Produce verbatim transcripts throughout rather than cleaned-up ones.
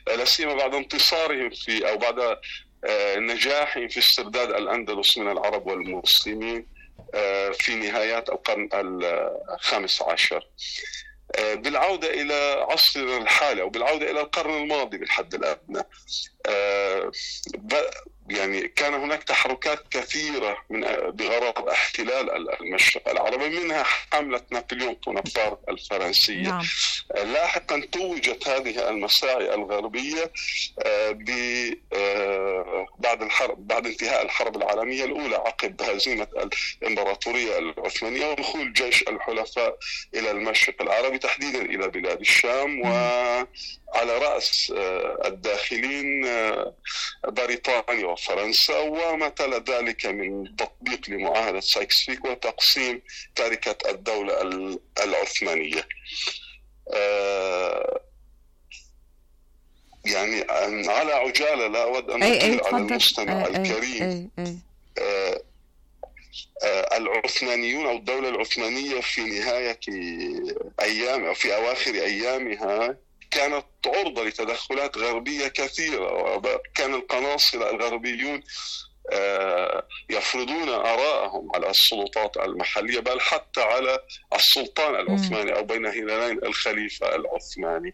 لا سيما بعد انتصارهم في أو بعد نجاحهم في استرداد الأندلس من العرب والمسلمين في نهايات القرن الخامس عشر. بالعودة إلى عصرنا الحالي أو بالعودة إلى القرن الماضي بالحد الأدنى، يعني كان هناك تحركات كثيرة من بغرض احتلال المشرق العربي، منها حملة نابليون بونابرت الفرنسية. نعم. لاحقا توجت هذه المساعي الغربية بعد الحرب بعد انتهاء الحرب العالمية الأولى عقب هزيمة الإمبراطورية العثمانية ودخول جيش الحلفاء إلى المشرق العربي تحديدا إلى بلاد الشام، وعلى رأس الداخلين بريطانيا وفرنسا، وما تلا ذلك من تطبيق لمعاهدة سايكس-بيكو وتقسيم تركة الدولة العثمانية. يعني على عجالة لا أود أن أطيل على المستمع أي الكريم أي أي أي. العثمانيون أو الدولة العثمانية في نهاية أيام أو في أواخر أيامها كانت عرضة لتدخلات غربية كثيرة، وكان القناصلة الغربيون يفرضون آراءهم على السلطات المحلية، بل حتى على السلطان العثماني أو بين هلالين الخليفة العثماني.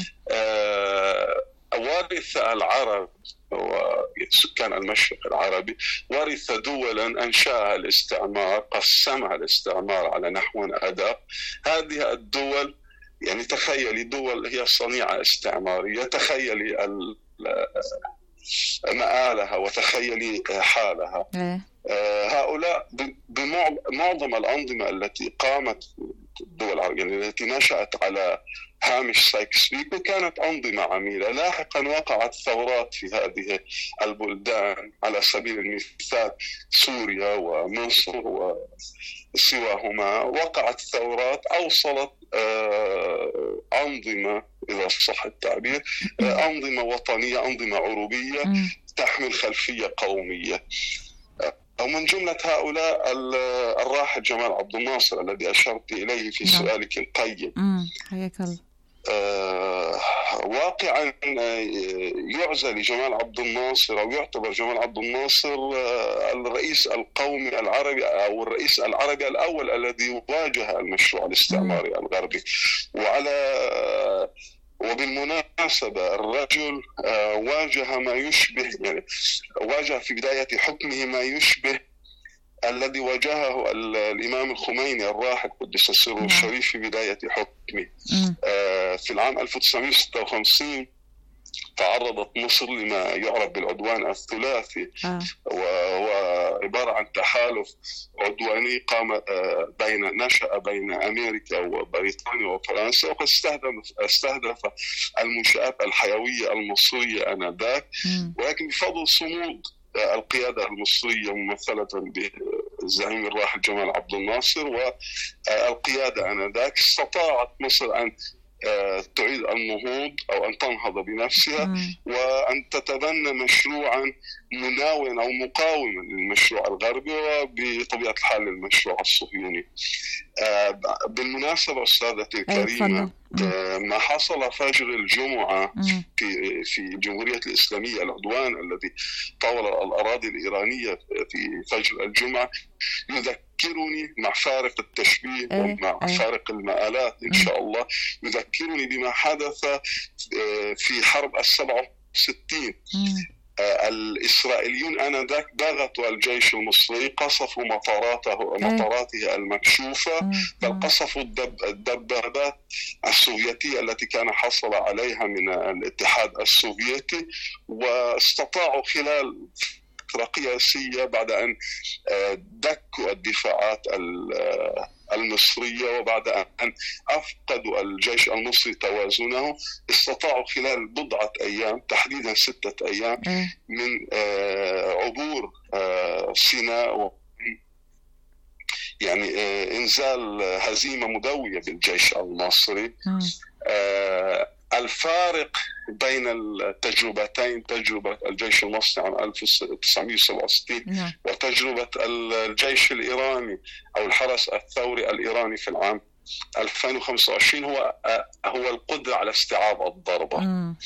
ورث العرب وسكان المشرق العربي ورث دولا أنشأها الاستعمار، قسمها الاستعمار على نحو أدق. هذه الدول يعني تخيلي دول هي صنيعة استعمارية، تخيلي مآلها وتخيلي حالها. هؤلاء بمعظم الأنظمة التي قامت الدول العربية يعني التي نشأت على هامش سايكس-بيكو كانت أنظمة عميلة. لاحقا وقعت ثورات في هذه البلدان، على سبيل المثال سوريا ومصر وسواهما، وقعت ثورات أوصلت أنظمة إذا صح التعبير أنظمة وطنية، أنظمة عروبية تحمل خلفية قومية. ومن جملة هؤلاء الراحل جمال عبد الناصر الذي أشرت إليه في سؤالك القيم. حياك الله. آه واقعا يعزى لجمال عبد الناصر أو يعتبر جمال عبد الناصر آه الرئيس القومي العربي أو الرئيس العربي الأول الذي واجه المشروع الاستعماري الغربي. وعلى وبالمناسبة الرجل آه واجه ما يشبه يعني واجه في بداية حكمه ما يشبه الذي واجهه الإمام الخميني الراحل قدس سره الشريف في بداية حكمه. آه في العام ألف وتسعمائة وستة وخمسين تعرضت مصر لما يعرف بالعدوان الثلاثي، وهو عبارة عن تحالف عدواني قام بين نشأ بين أمريكا وبريطانيا وفرنسا، وقد استهدف استهدف المنشآت الحيوية المصرية آنذاك، ولكن بفضل صمود القيادة المصرية ممثلة بالزعيم الراحل جمال عبد الناصر والقيادة آنذاك استطاعت مصر أن تعيد النهوض أو أن تنهض بنفسها مم. وأن تتبنى مشروعا مناوئا أو مقاوما للمشروع الغربي وبطبيعة الحال للمشروع الصهيوني. بالمناسبة أستاذتي الكريمة، ما حصل فجر الجمعة في في الجمهورية الإسلامية، العدوان الذي طول الأراضي الإيرانية في فجر الجمعة، يذكرني مع فارق التشبيه ومع فارق المآلات إن شاء الله، يذكرني بما حدث في حرب السبعة وستين. الإسرائيليون آنذاك ضغطوا الجيش المصري، قصفوا مطاراته مطاراته المكشوفة، بل قصفوا الدبابات السوفيتية التي كان حصل عليها من الاتحاد السوفيتي، واستطاعوا خلال قياسية بعد أن دكوا الدفاعات المصرية وبعد أن أفقدوا الجيش المصري توازنه، استطاعوا خلال بضعة أيام تحديدا ستة أيام من عبور سيناء، يعني إنزال هزيمة مدوية بالجيش المصري. الفارق بين التجربتين، تجربة الجيش المصري عام ألف وتسعمائة وسبعة وستين وتجربة الجيش الإيراني أو الحرس الثوري الإيراني في العام ألفين وخمسة وعشرين هو هو القدرة على استيعاب الضربة.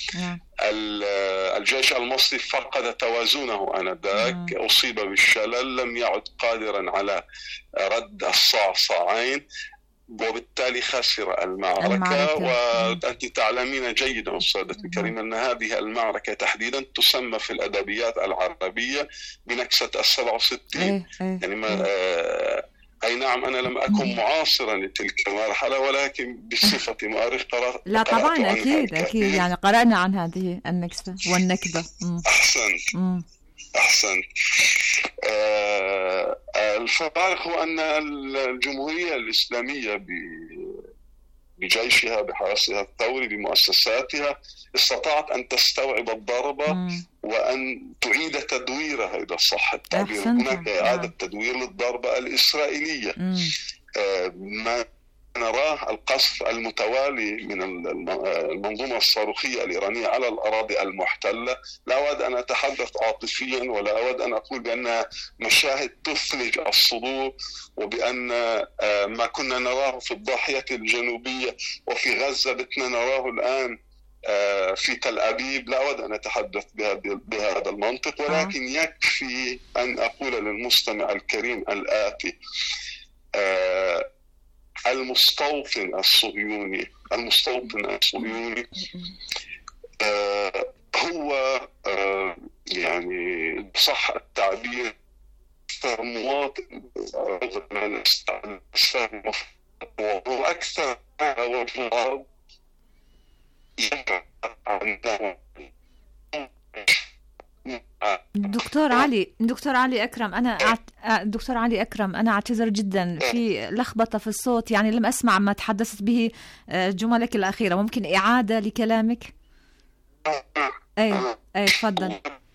الجيش المصري فقد توازنه آنذاك، أصيب بالشلل، لم يعد قادرا على رد الصعصعين، وبالتالي خسر المعركة, المعركة. وأنت تعلمين جيدا أستاذتي الكريمة أن هذه المعركة تحديدا تسمى في الأدبيات العربية بنكسة السبع وستين. إيه إيه يعني ما آه أي نعم أنا لم أكن معاصرا لتلك المرحلة، ولكن بصفة مؤرخ قرأت. لا طبعا أكيد أكيد يعني قرأنا عن هذه النكسة والنكبة. أحسن أحسن. آه الفارق هو أن الجمهورية الإسلامية بجيشها، بحرسها الثوري، بمؤسساتها، استطاعت أن تستوعب الضربة مم. وأن تعيد تدويرها إذا صح التعبير. هناك إعادة تدوير للضربة الإسرائيلية. آه ما نراه القصف المتوالي من المنظومة الصاروخية الإيرانية على الأراضي المحتلة. لا أود أن أتحدث عاطفيا، ولا أود أن أقول بأنها مشاهد تثلج الصدور، وبأن ما كنا نراه في الضاحية الجنوبية وفي غزة بتنا نراه الآن في تل أبيب. لا أود أن أتحدث بهذا المنطق، ولكن يكفي أن أقول للمستمع الكريم الآتي: المستوطن الصهيوني المستوطن الصهيوني آه هو آه يعني صح التعبير مواطن وأكثر وجهه دكتور علي دكتور علي أكرم أنا أعت... دكتور علي أكرم أنا أعتذر جدا، في لخبطة في الصوت، يعني لم أسمع ما تحدثت به جملك الأخيرة. ممكن إعادة لكلامك؟ أي أي تفضل.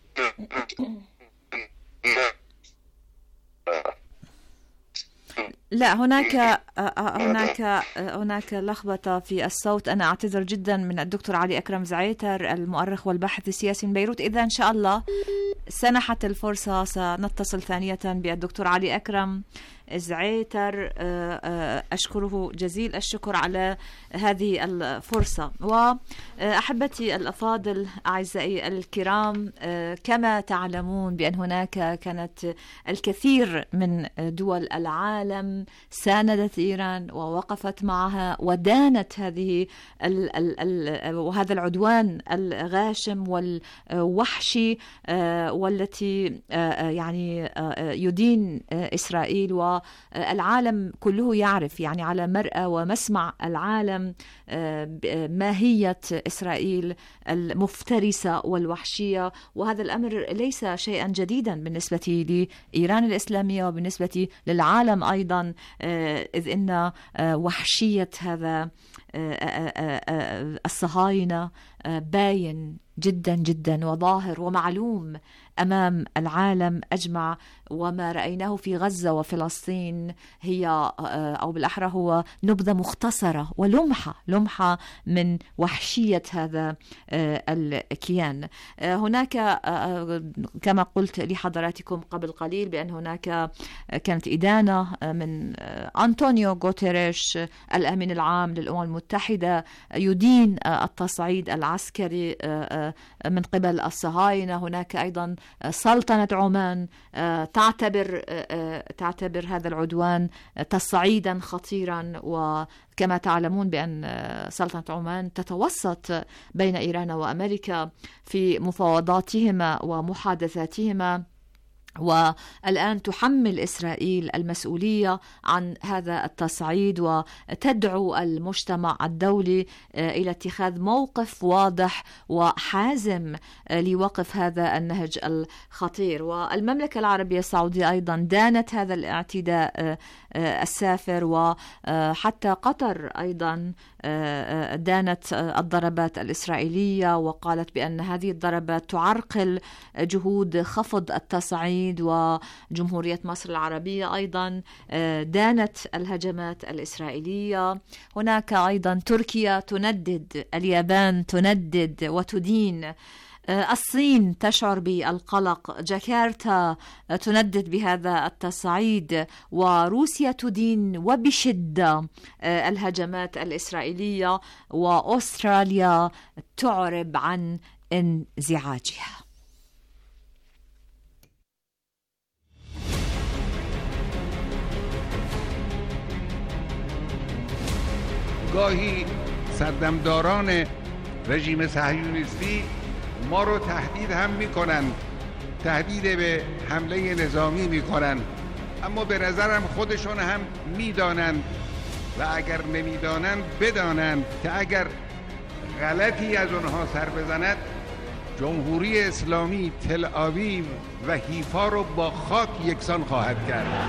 لا هناك هناك هناك لخبطة في الصوت. أنا أعتذر جدا من الدكتور علي أكرم زعيتر المؤرخ والباحث السياسي من بيروت. إذا إن شاء الله سنحت الفرصة سنتصل ثانية بالدكتور علي أكرم زعيتر. أشكره جزيل الشكر على هذه الفرصة. وأحبتي الأفاضل أعزائي الكرام، كما تعلمون بأن هناك كانت الكثير من دول العالم ساندت إيران ووقفت معها ودانت هذه ال ال ال وهذا العدوان الغاشم والوحشي والتي يعني يدين إسرائيل. والعالم كله يعرف يعني على مرأى ومسمع العالم ماهية إسرائيل المفترسة والوحشية، وهذا الأمر ليس شيئا جديدا بالنسبة لإيران الإسلامية وبالنسبة للعالم أيضا، إذ إن وحشية هذا الصهاينة باين جدا جدا وظاهر ومعلوم أمام العالم أجمع. وما رأيناه في غزة وفلسطين هي أو بالأحرى هو نبذة مختصرة ولمحة لمحة من وحشية هذا الكيان. هناك كما قلت لحضراتكم قبل قليل بأن هناك كانت إدانة من أنطونيو غوتيريش الأمين العام للأمم المتحدة يدين التصعيد العسكري من قبل الصهاينة. هناك أيضا سلطنة عمان تعتبر تعتبر هذا العدوان تصعيدا خطيرا، وكما تعلمون بأن سلطنة عمان تتوسط بين إيران وأمريكا في مفاوضاتهما ومحادثاتهما، والآن تحمل إسرائيل المسؤولية عن هذا التصعيد وتدعو المجتمع الدولي إلى اتخاذ موقف واضح وحازم لوقف هذا النهج الخطير. والمملكة العربية السعودية أيضا دانت هذا الاعتداء السافر، وحتى قطر أيضا دانت الضربات الإسرائيلية وقالت بأن هذه الضربات تعرقل جهود خفض التصعيد. وجمهورية مصر العربية أيضا دانت الهجمات الإسرائيلية. هناك أيضا تركيا تندد، اليابان تندد وتدين الصين تشعر بالقلق، جاكرتا تندد بهذا التصعيد، وروسيا تدين وبشدة الهجمات الإسرائيلية، وأستراليا تعرب عن انزعاجها. گاهی سردمداران رژیم صهیونیستی ما رو تهدید هم میکنن، تهدید به حمله نظامی میکنن، اما به نظرم خودشون هم میدانن و اگر نمیدانن بدانن که اگر غلطی از اونها سر بزند جمهوری اسلامی تل آویو و حیفا رو با خاک یکسان خواهد کرد.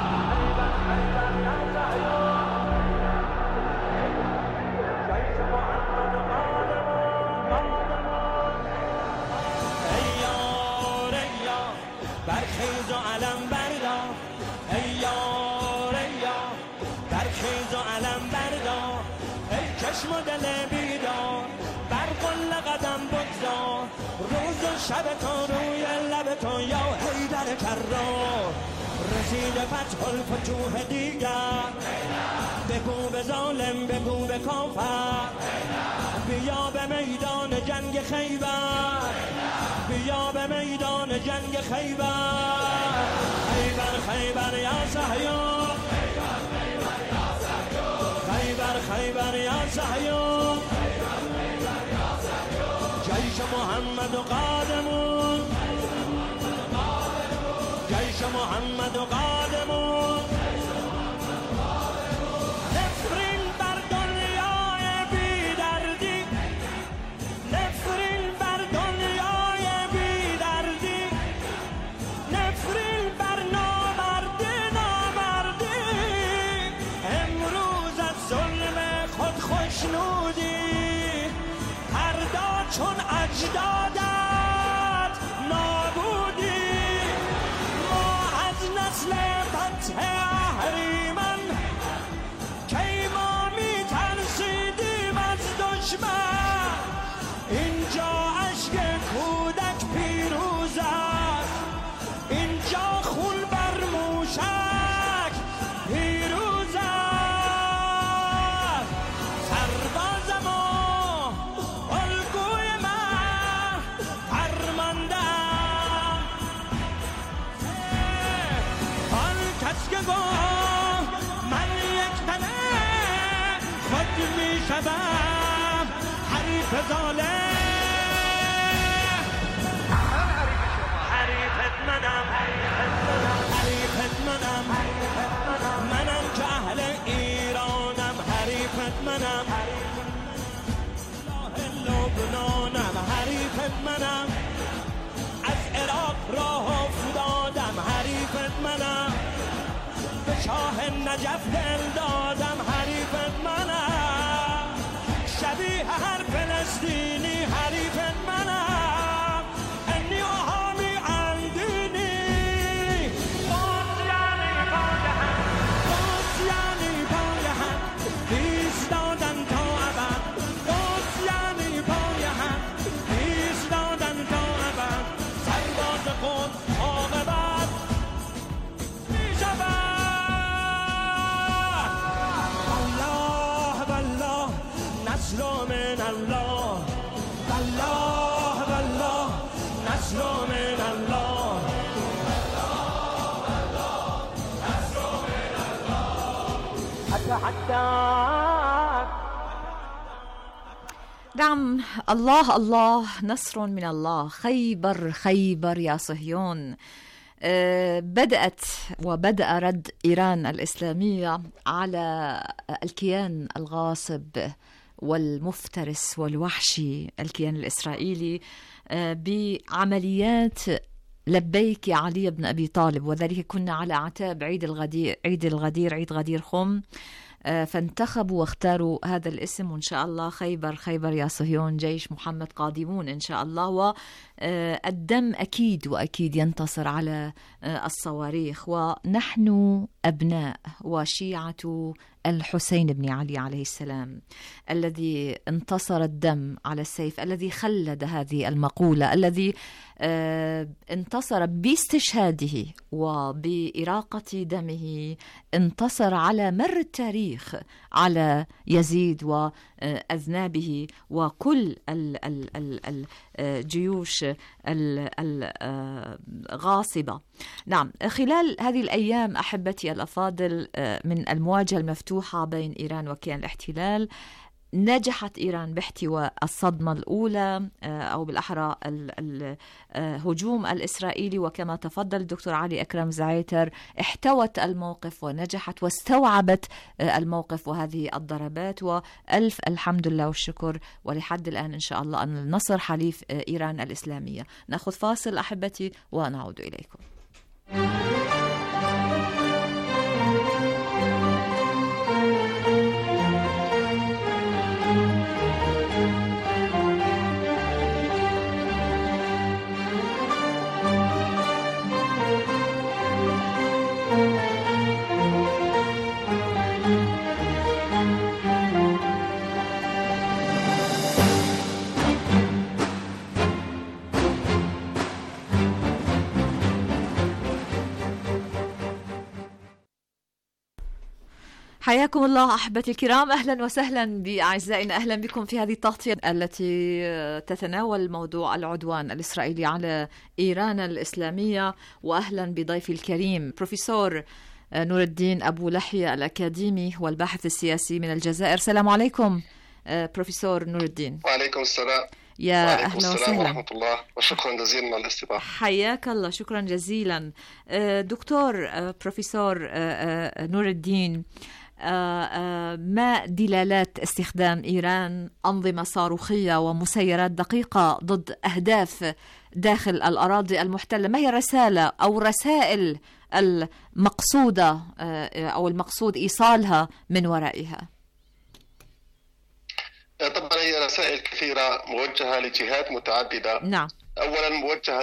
مدل بیدار بر قل قدم بگذار، روز و شب تو روی لب تو یا حیدر کرار، رسید فتح الفتوح دیگر، بگو به ظالم بگو به کافر، بیا به میدان جنگ خیبر، بیا به میدان جنگ خیبر، خیبر خیبر یا صهیون، خیبر خیبر یا صهیون، جیش محمد و قادمون، جیش محمد و قادمون، نفرین بر دنیای بیدردی، نفرین بر دنیای بیدردی، نفرین بر نامردی نامردی، امروز از ظلم خود خوشنودی، فردا چون اجدادت نابودی، ما از نسل فتح اهریمن کی ما می ترسیدیم از دشمن، اینجا اشک کودک پیروز است، اینجا خون بر موشک پیروز است، سرباز ما الگوی من فرماندم، آن کس که گفت من یک تنه خود می شدم حریف ظالم، حریفت منم، حریفت منم، منم که اهل ایرانم، حریفت منم، لبنانم، حریفت منم، از عراق راه افتادم، حریفت منم، به شاه نجف دل دادم، حریفت منم، شبیه هر فلسطینی حریفت منم، انی آهامی اندینی، باز یعنی باگهن، باز یعنی باگهن، ایستادن تا ابد، باز یعنی باگهن، ایستادن تا ابد، سرباز خود عاقبت می شود. الله والله نصر من الله، والله والله نصر من الله، أتحدث. نعم، الله الله نصر من الله، خيبر خيبر يا صهيون. بدأت وبدأ رد إيران الإسلامية على الكيان الغاصب والمفترس والوحشي الكيان الإسرائيلي بعمليات لبيك يا علي بن أبي طالب، وذلك كنا على أعتاب عيد الغدير عيد الغدير عيد غدير خم، فانتخبوا واختاروا هذا الاسم، وإن شاء الله خيبر خيبر يا صهيون، جيش محمد قادمون إن شاء الله، والدم أكيد وأكيد ينتصر على الصواريخ، ونحن أبناء وشيعة الحسين بن علي عليه السلام الذي انتصر الدم على السيف، الذي خلد هذه المقولة، الذي آه انتصر باستشهاده وبإراقة دمه، انتصر على مر التاريخ على يزيد وأذنابه وكل الجيوش الغاصبة. نعم، خلال هذه الأيام أحبتي الأفاضل من المواجهة المفتوحة بين إيران وكيان الاحتلال، نجحت إيران باحتواء الصدمة الأولى أو بالأحرى الهجوم الإسرائيلي، وكما تفضل الدكتور علي أكرم زعيتر احتوت الموقف ونجحت واستوعبت الموقف وهذه الضربات، وألف الحمد لله والشكر، ولحد الآن إن شاء الله أن النصر حليف إيران الإسلامية. نأخذ فاصل أحبتي ونعود إليكم. حياكم الله أحبتي الكرام، أهلا وسهلا بأعزائنا، أهلا بكم في هذه التغطية التي تتناول موضوع العدوان الإسرائيلي على إيران الإسلامية، وأهلا بضيفي الكريم بروفيسور نور الدين أبو لحية الأكاديمي والباحث السياسي من الجزائر. السلام عليكم بروفيسور نور الدين. وعليكم السلام. يا أهلا وسهلا ورحمة الله، وشكرا جزيلا على الاستضافة. حياك الله، شكرا جزيلا دكتور بروفيسور نور الدين. ما دلالات استخدام إيران أنظمة صاروخية ومسيرات دقيقة ضد أهداف داخل الأراضي المحتلة؟ ما هي الرسالة أو رسائل المقصودة أو المقصود إيصالها من ورائها؟ طبعا هي رسائل كثيرة موجهة لجهات متعددة. نعم. أولا موجهة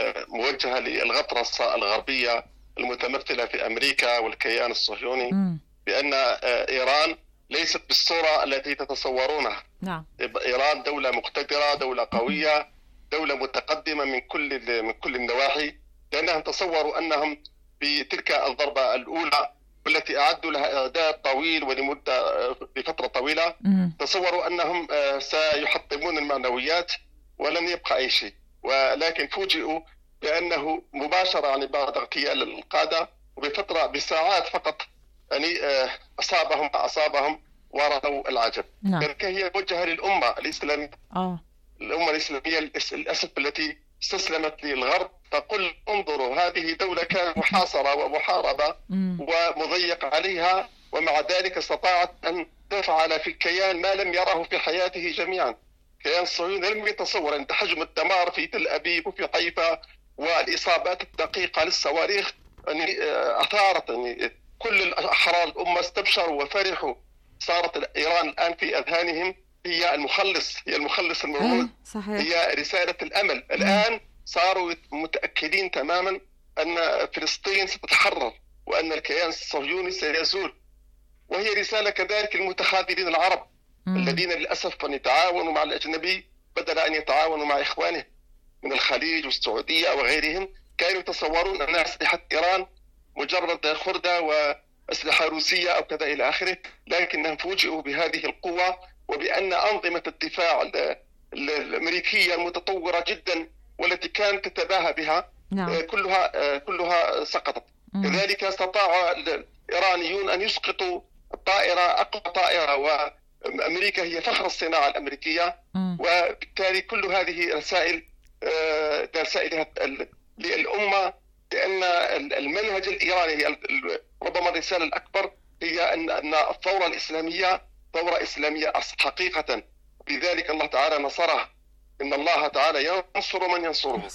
موجهة للغطرسة الغربية المتمثلة في أمريكا والكيان الصهيوني م. بأن إيران ليست بالصورة التي تتصورونها. نعم. إيران دولة مقتدرة، دولة قوية، دولة متقدمة من كل من كل النواحي، لأنهم تصوروا أنهم بتلك الضربة الأولى والتي أعدوا لها إعداد طويل ولمدة لفترة طويلة، تصوروا أنهم سيحطمون المعنويات ولن يبقى أي شيء، ولكن فوجئوا بأنه مباشرة يعني بعد اغتيال القادة وبفترة بساعات فقط يعني أصابهم أصابهم ورأوا العجب. نعم. لذلك هي موجهة للأمة الإسلامية. أوه. الأمة الإسلامية للأسف التي استسلمت للغرب، تقول انظروا هذه دولة كانت محاصرة ومحاربة م. ومضيق عليها، ومع ذلك استطاعت أن تفعل في الكيان ما لم يره في حياته جميعا. كيان الصهيوني لم يتصور أن حجم الدمار في تل أبيب وفي حيفا والإصابات الدقيقة للصواريخ يعني أثارت يعني كل الأحرار الأمة استبشروا وفرحوا. صارت إيران الآن في أذهانهم هي المخلص، هي المخلص الموعود، هي رسالة الأمل. الآن صاروا متأكدين تماما أن فلسطين ستتحرر وأن الكيان الصهيوني سيزول. وهي رسالة كذلك المتخاذلين العرب م. الذين للأسف أن يتعاونوا مع الأجنبي بدل أن يتعاونوا مع إخوانهم من الخليج والسعودية وغيرهم. كانوا يتصورون أن أسلحة إيران مجرد خردة وأسلحة روسية أو كذا إلى آخره، لكنهم فوجئوا بهذه القوة وبأن أنظمة الدفاع الأمريكية المتطورة جدا والتي كانت تتباهى بها نعم. كلها كلها سقطت. م. كذلك استطاع الإيرانيون أن يسقطوا الطائرة، أقوى طائرة، وأمريكا هي فخر الصناعة الأمريكية. م. وبالتالي كل هذه رسائل رسائل للأمة، لأن المنهج الإيراني هي ربما الرسالة الأكبر هي أن أن الثورة الإسلامية ثورة إسلامية حقيقة، لذلك الله تعالى نصرها، إن الله تعالى ينصر من ينصره.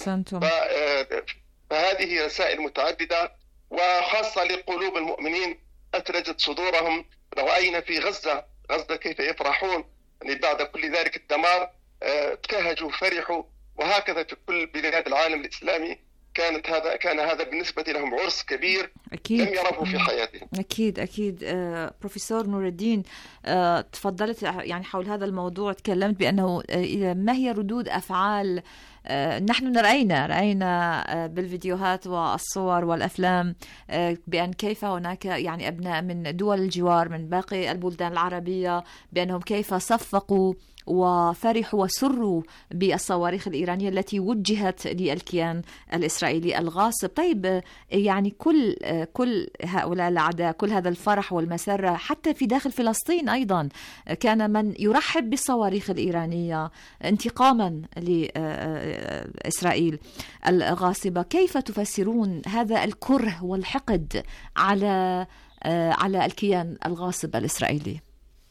فهذه رسائل متعددة وخاصة لقلوب المؤمنين أثلجت صدورهم. رأينا في غزة غزة كيف يفرحون يعني بعد كل ذلك الدمار، ابتهجوا فرحوا، وهكذا في كل بلاد العالم الإسلامي كانت هذا كان هذا بالنسبة لهم عرس كبير أكيد. لم يروه في حياتهم. أكيد أكيد. آه، بروفيسور نور الدين، آه، تفضلت يعني حول هذا الموضوع، تكلمت بأنه آه، ما هي ردود أفعال آه، نحن رأينا رأينا آه، بالفيديوهات والصور والأفلام آه، بأن كيف هناك يعني أبناء من دول الجوار من باقي البلدان العربية بأنهم كيف صفقوا وفرحوا وسروا بالصواريخ الإيرانية التي وجهت للكيان الإسرائيلي الغاصب. طيب يعني كل كل هؤلاء الأعداء، كل هذا الفرح والمسرة حتى في داخل فلسطين أيضا كان من يرحب بالصواريخ الإيرانية انتقاما لإسرائيل الغاصبة. كيف تفسرون هذا الكره والحقد على على الكيان الغاصب الإسرائيلي؟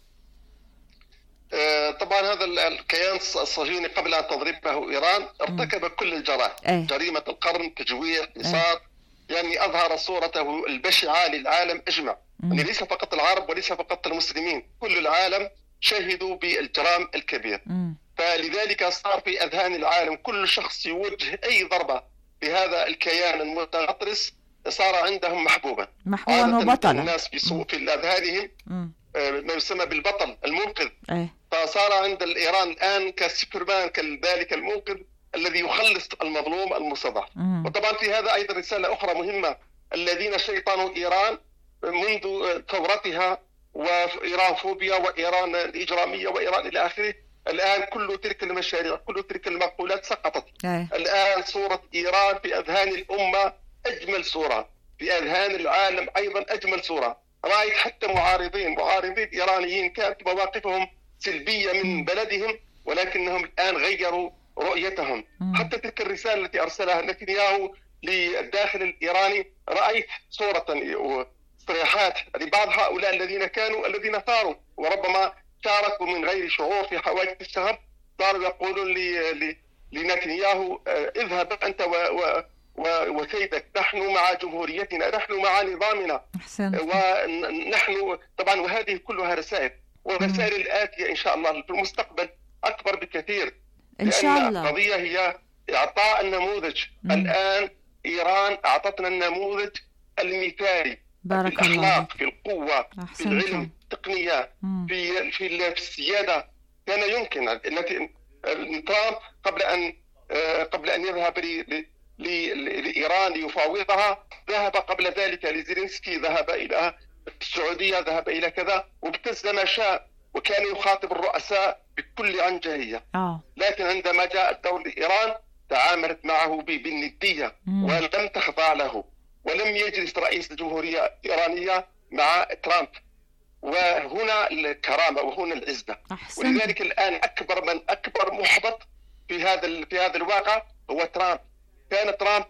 طبعا هذا الكيان الصهيوني قبل أن تضربه إيران ارتكب كل الجرائم، أيه. جريمة القرن، تجويع، حصار، يعني أظهر صورته البشعة للعالم أجمع، يعني ليس فقط العرب وليس فقط المسلمين، كل العالم شهدوا بالجرائم الكبير. مم. فلذلك صار في أذهان العالم كل شخص يوجه أي ضربة بهذا الكيان المتغطرس صار عندهم محبوبا، محبوبا وبطلا. الناس في في أذهانهم ما يسمى بالبطل المنقذ. أيه. فصار عند الإيران الآن كسوبرمان، كذلك المنقذ الذي يخلص المظلوم المستضعف. وطبعا في هذا أيضا رسالة أخرى مهمة، الذين شيطانوا إيران منذ ثورتها وإيران فوبيا وإيران الإجرامية وإيران إلى آخره، الآن كل تلك المشاريع كل تلك المقولات سقطت. أيه. الآن صورة إيران في أذهان الأمة أجمل صورة، في أذهان العالم أيضا أجمل صورة. رأيت حتى معارضين معارضين إيرانيين كانت مواقفهم سلبية من بلدهم، ولكنهم الآن غيروا رؤيتهم. مم. حتى تلك الرسالة التي أرسلها نتنياهو للداخل الإيراني، رأيت صورة وصريحات لبعض هؤلاء الذين كانوا الذين ثاروا وربما شاركوا من غير شعور في حوادث الشهر، صاروا يقولون لنتنياهو اذهب أنت و, و وكيدك، نحن مع جمهوريتنا، نحن مع نظامنا. أحسنت. ونحن طبعا، وهذه كلها رسائل، والرسائل الآتية إن شاء الله في المستقبل أكبر بكثير إن شاء الله. القضية هي إعطاء النموذج. مم. الآن إيران أعطتنا النموذج المثالي في الأخلاق، في القوة، أحسنت. في العلم، التقنية، في في السيادة. كان يمكن التي ترامب قبل أن قبل أن يذهب ل لإيران ليفاوضها ذهب قبل ذلك لزيلينسكي، ذهب إلى السعودية، ذهب إلى كذا، وابتز ما شاء، وكان يخاطب الرؤساء بكل عنجهية. آه. لكن عندما جاء الدور لإيران تعاملت معه بالندية ولم تخضع له، ولم يجلس رئيس الجمهورية الإيرانية مع ترامب، وهنا الكرامة وهنا العزة. ولذلك الآن أكبر من أكبر محبط في هذا في هذا الواقع هو ترامب. كان ترامب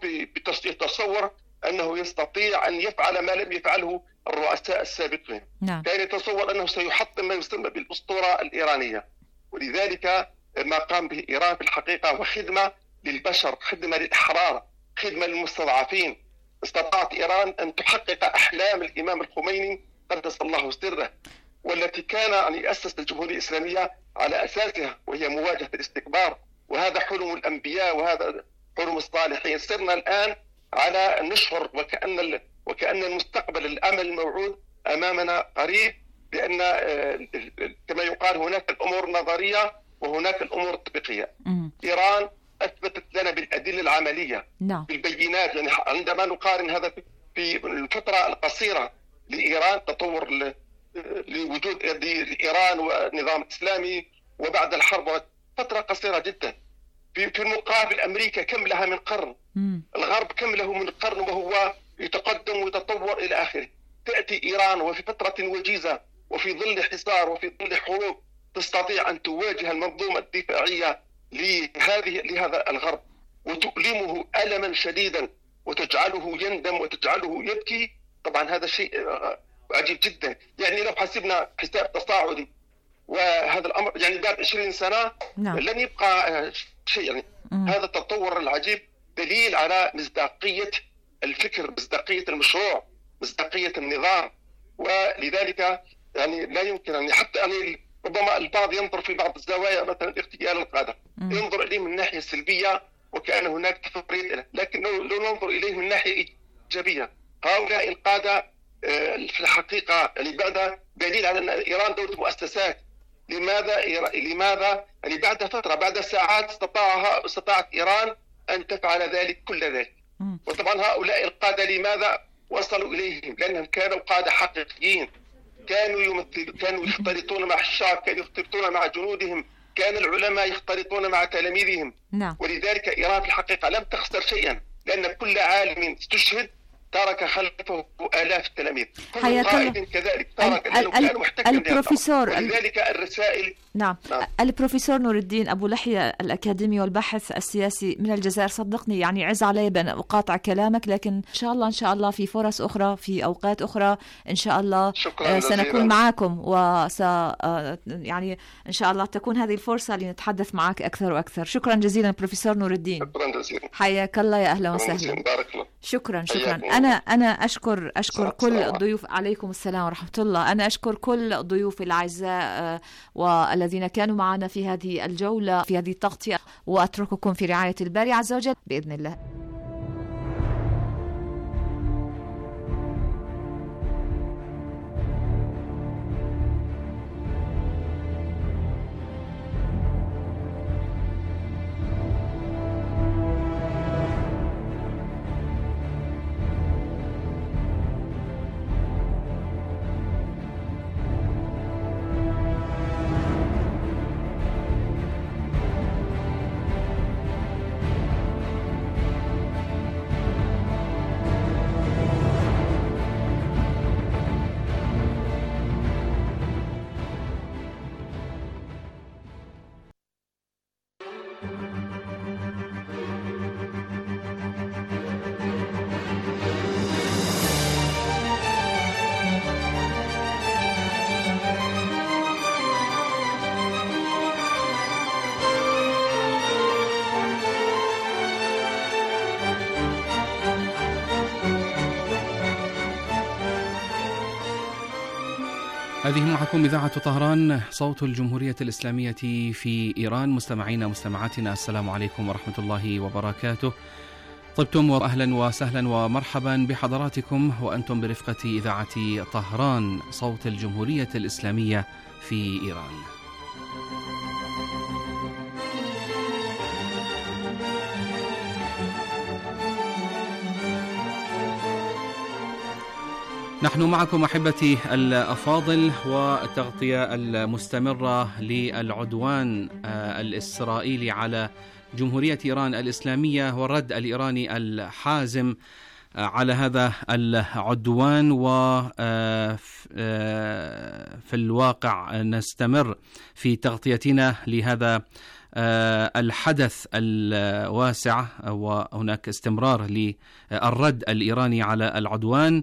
يتصور أنه يستطيع أن يفعل ما لم يفعله الرؤساء السابقين. نعم. كان يتصور أنه سيحطم ما يسمى بالأسطورة الإيرانية، ولذلك ما قام به إيران في الحقيقة وخدمة للبشر، خدمة للأحرار، خدمة للمستضعفين. استطاعت إيران أن تحقق أحلام الإمام الخميني قدس الله سره، والتي كان أن يأسس الجمهورية الإسلامية على أساسها، وهي مواجهة الاستكبار، وهذا حلم الأنبياء وهذا حلم الصالحين. صرنا الآن على نشعر وكأن وكأن المستقبل الأمل الموعود أمامنا قريب، لأن كما يقال هناك الأمور النظرية وهناك الأمور التطبيقية. إيران أثبتت لنا بالأدلة العملية، no. بالبينات. يعني عندما نقارن هذا في الفترة القصيرة لإيران، تطور لوجود إيران والنظام الإسلامي وبعد الحرب، فترة قصيرة جدا. في المقابل أمريكا كم لها من قرن، مم. الغرب كم له من قرن وهو يتقدم ويتطور إلى آخره. تأتي إيران وفي فترة وجيزة وفي ظل حصار وفي ظل حروب تستطيع أن تواجه المنظومة الدفاعية لهذه لهذا الغرب وتؤلمه ألما شديدا وتجعله يندم وتجعله يبكي. طبعا هذا شيء عجيب جدا. يعني لو حسبنا حساب تصاعدي وهذا الأمر يعني بعد عشرين سنة نعم. لن يبقى شيء. يعني مم. هذا التطور العجيب دليل على مصداقية الفكر، مصداقية المشروع، مصداقية النظام. ولذلك يعني لا يمكن أن حتى يعني ربما البعض ينظر في بعض الزوايا مثلا اغتيال القادة، ينظر إليه من ناحية سلبية وكان هناك تفريط، لكن لو ننظر إليه من ناحية إيجابية، هؤلاء القادة في الحقيقة يعني بعد دليل على أن إيران دولة مؤسسات. لماذا لماذا يعني بعد فترة بعد ساعات استطاعها استطاعت إيران أن تفعل ذلك كل ذلك. وطبعا هؤلاء القادة لماذا وصلوا إليهم؟ لأنهم كانوا قادة حقيقيين، كانوا يمثل كانوا يختلطون مع الشعب، كانوا يختلطون مع جنودهم، كان العلماء يختلطون مع تلاميذهم. نعم. ولذلك إيران في الحقيقة لم تخسر شيئا، لأن كل عالم استشهد ترك خلفه آلاف التلاميذ، كل قائد كذلك ترك ال ال ال البروفيسور ولذلك الرسائل. نعم. نعم البروفيسور نور الدين أبو لحية الأكاديمي والباحث السياسي من الجزائر، صدقني يعني عز علي بأن أقاطع كلامك، لكن إن شاء الله إن شاء الله في فرص أخرى في أوقات أخرى إن شاء الله سنكون معكم، وس يعني إن شاء الله تكون هذه الفرصة لنتحدث معك أكثر وأكثر. شكرا جزيلا بروفيسور نور الدين. شكرا جزيلا. حياك الله، يا أهلا وسهلا. بارك الله. شكرا شكرا. أنا أنا أشكر أشكر كل الضيوف. عليكم السلام ورحمة الله. أنا أشكر كل الضيوف الأعزاء والذين كانوا معنا في هذه الجولة في هذه التغطية، وأترككم في رعاية الباري عز وجل بإذن الله. هذه معكم إذاعة طهران صوت الجمهورية الإسلامية في إيران. مستمعينا مستمعاتنا السلام عليكم ورحمة الله وبركاته. طبتم وأهلا وسهلا ومرحبا بحضراتكم وأنتم برفقة إذاعة طهران صوت الجمهورية الإسلامية في إيران. نحن معكم أحبتي الأفاضل، والتغطية المستمرة للعدوان الإسرائيلي على جمهورية إيران الإسلامية والرد الإيراني الحازم على هذا العدوان. وفي الواقع نستمر في تغطيتنا لهذا الحدث الواسع، وهناك استمرار للرد الإيراني على العدوان.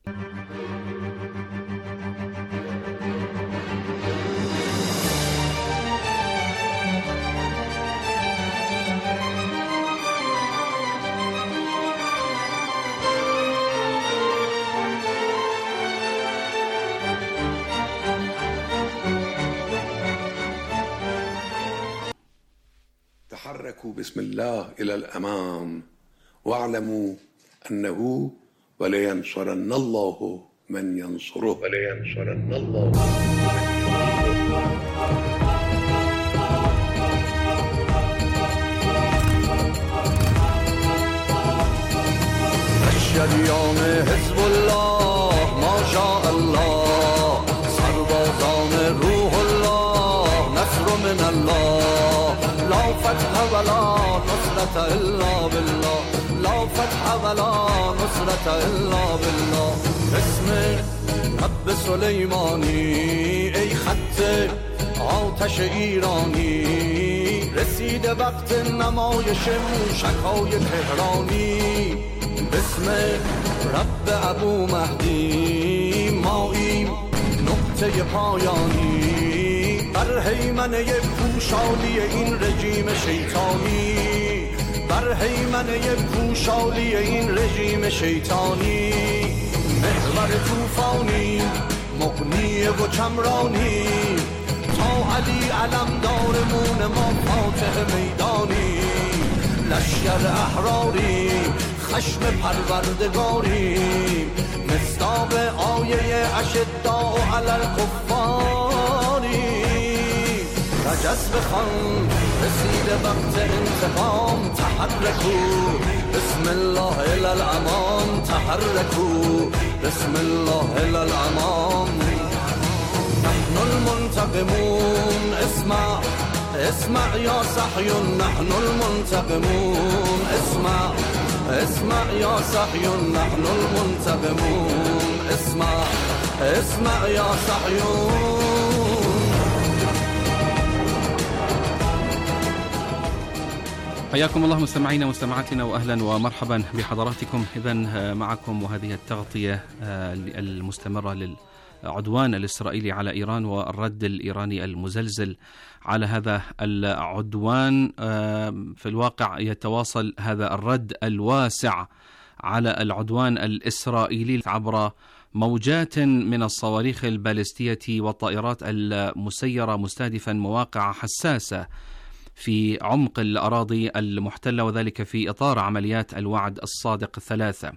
تحركوا بسم الله إلى الأمام واعلموا أنه ولينصرن الله من ينصره ولينصرن الله من ينصره. الشریان حزب الله ما شاء الله، سربازان روح الله، نصر من الله، لا فتح ولا نصرة إلا بالله، لا فتح ولا نصرة إلا بالله. اسم رب سلیمانی ای خط آتش ایرانی، رسید وقت نمایش موشک‌های تهرانی. اسم رب ابو مهدی ماییم نقطه پایانی، بر هیمنه پوشالی این رژیم شیطانی، بر هیمنه پوشالی این رژیم شیطانی. محور طوفانی مغنی و چمرانی، تا علی علمدارمون ما فاتح میدانی. لشکر احراریم، خشم پروردگاریم، مصداق آیه اشداء علی الکفاریم. رجز بخوان رسید وقت انتقام، تحرکو بسم الله الی الامان، تحرکو بسم الله الی الامان. نحن المنتقمون، اسمع اسمع یا صحیون، نحن المنتقمون، اسمع اسمع یا صحیون، نحن المنتقمون، اسمع اسمع یا صحیون. حياكم الله مستمعينا ومستمعاتنا واهلا ومرحبا بحضراتكم. اذا معكم وهذه التغطيه المستمره للعدوان الاسرائيلي على ايران والرد الايراني المزلزل على هذا العدوان. في الواقع يتواصل هذا الرد الواسع على العدوان الاسرائيلي عبر موجات من الصواريخ البالستيه والطائرات المسيره مستهدفا مواقع حساسه في عمق الأراضي المحتلة، وذلك في إطار عمليات الوعد الصادق الثلاثة.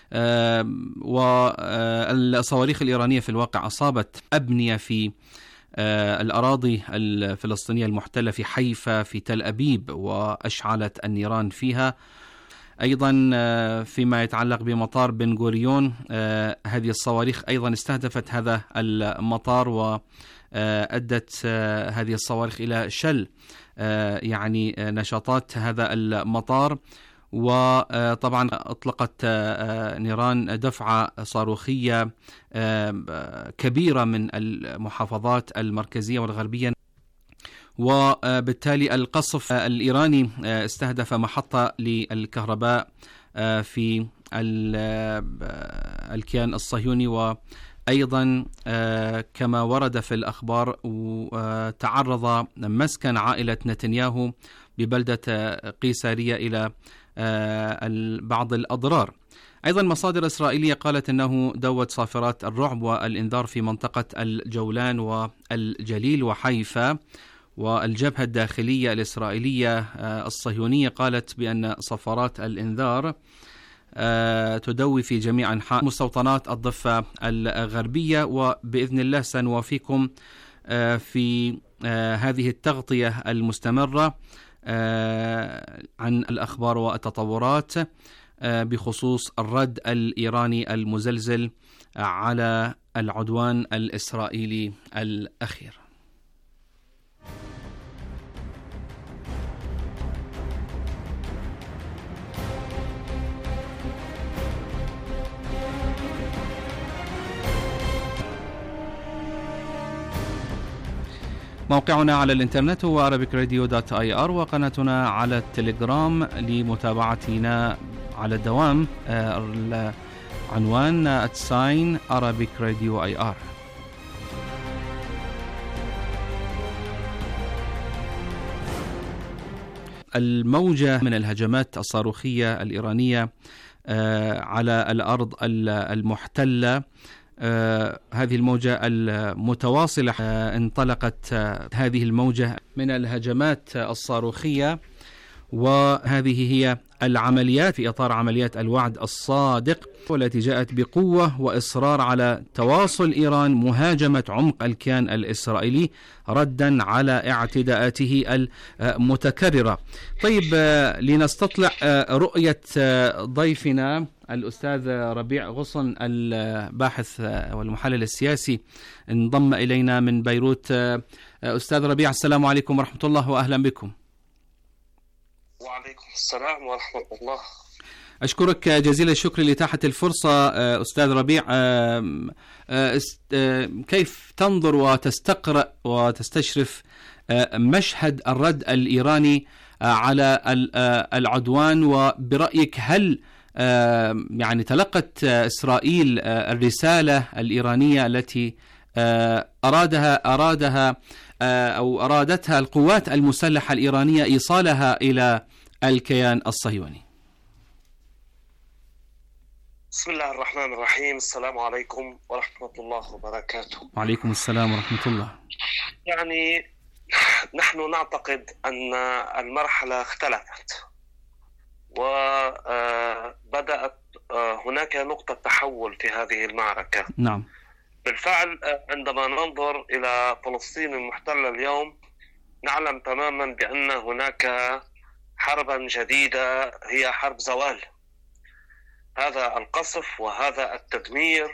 والصواريخ الإيرانية في الواقع أصابت أبنية في الأراضي الفلسطينية المحتلة في حيفا، في تل أبيب، وأشعلت النيران فيها. أيضا فيما يتعلق بمطار بن غوريون، هذه الصواريخ أيضا استهدفت هذا المطار، وأدت هذه الصواريخ إلى شل يعني نشاطات هذا المطار. وطبعا أطلقت نيران دفعة صاروخية كبيرة من المحافظات المركزية والغربية، وبالتالي القصف الإيراني استهدف محطة للكهرباء في الكيان الصهيوني. وأيضا كما ورد في الأخبار تعرض مسكن عائلة نتنياهو ببلدة قيسارية إلى بعض الأضرار. أيضا مصادر إسرائيلية قالت أنه دوت صافرات الرعب والإنذار في منطقة الجولان والجليل وحيفا. والجبهة الداخلية الإسرائيلية الصهيونية قالت بأن صفارات الإنذار تدوي في جميع أنحاء مستوطنات الضفة الغربية. وبإذن الله سنوافيكم في هذه التغطية المستمرة عن الأخبار والتطورات بخصوص الرد الإيراني المزلزل على العدوان الإسرائيلي الأخير. موقعنا على الانترنت هو arabic radio dot i r، وقناتنا على التليجرام لمتابعتنا على الدوام عنوان اتساين arabic radio i r. الموجة من الهجمات الصاروخية الإيرانية على الأرض المحتلة، آه هذه الموجة المتواصلة، آه انطلقت آه هذه الموجة من الهجمات الصاروخية، وهذه هي العمليات في إطار عمليات الوعد الصادق، والتي جاءت بقوة وإصرار على تواصل إيران مهاجمة عمق الكيان الإسرائيلي ردا على اعتداءاته المتكررة. طيب، آه لنستطلع آه رؤية آه ضيفنا الأستاذ ربيع غصن الباحث والمحلل السياسي انضم إلينا من بيروت. أستاذ ربيع، السلام عليكم ورحمة الله وأهلا بكم. وعليكم السلام ورحمة الله. أشكرك جزيل الشكر لإتاحة الفرصة. أستاذ ربيع، كيف تنظر وتستقرأ وتستشرف مشهد الرد الإيراني على العدوان، وبرأيك هل يعني تلقت إسرائيل الرسالة الإيرانية التي أرادها أرادها أو أرادتها القوات المسلحة الإيرانية إيصالها إلى الكيان الصهيوني؟ بسم الله الرحمن الرحيم. السلام عليكم ورحمة الله وبركاته. وعليكم السلام ورحمة الله. يعني نحن نعتقد أن المرحلة اختلفت وبدأت هناك نقطة تحول في هذه المعركة. نعم. بالفعل عندما ننظر إلى فلسطين المحتلة اليوم نعلم تماما بأن هناك حربا جديدة هي حرب زوال. هذا القصف وهذا التدمير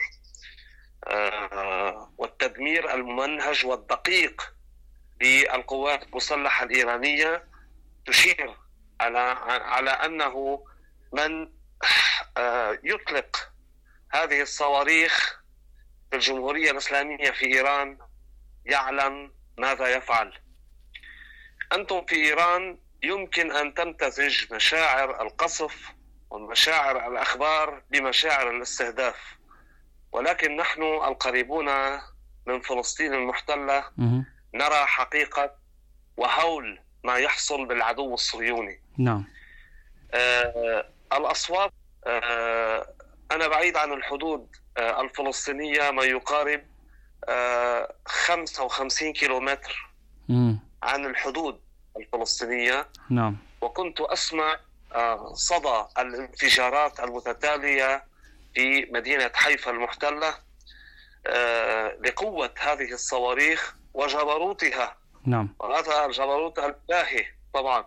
والتدمير الممنهج والدقيق بالقوات المسلحة الإيرانية تشير على على أنه من يطلق هذه الصواريخ في الجمهورية الإسلامية في إيران يعلم ماذا يفعل. أنتم في إيران يمكن أن تمتزج مشاعر القصف ومشاعر الأخبار بمشاعر الاستهداف، ولكن نحن القريبون من فلسطين المحتلة نرى حقيقة وهول ما يحصل بالعدو الصهيوني. نعم. آه الأصوات آه أنا بعيد عن الحدود آه الفلسطينية ما يقارب آه خمسة وخمسين كيلومتر عن الحدود الفلسطينية. نعم. وكنت أسمع آه صدى الانفجارات المتتالية في مدينة حيفا المحتلة آه لقوة هذه الصواريخ وجبروتها. نعم. وهذا الجبروت الباهي طبعا.